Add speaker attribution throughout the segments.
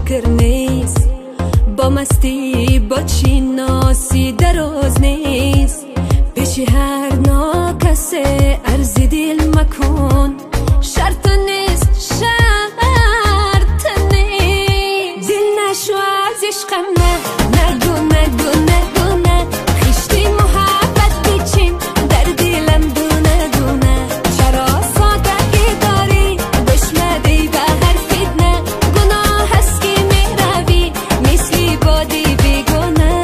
Speaker 1: فکر نیست، با مستی با چی ناسی دراز نیست. پیش هر ناکسه عرض دل مکن، شرط نیست شرط نیست. دل نشو از عشقم نگو نگو نگو نه، خشتی محبت بیچین در دلم دونه دونه. چرا سادگی داری بشنوی به حرفت نه، گناه هست که میروی مثلی بادی بیگونه.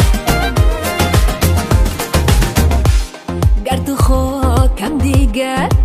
Speaker 1: گرد و خاکم دیگر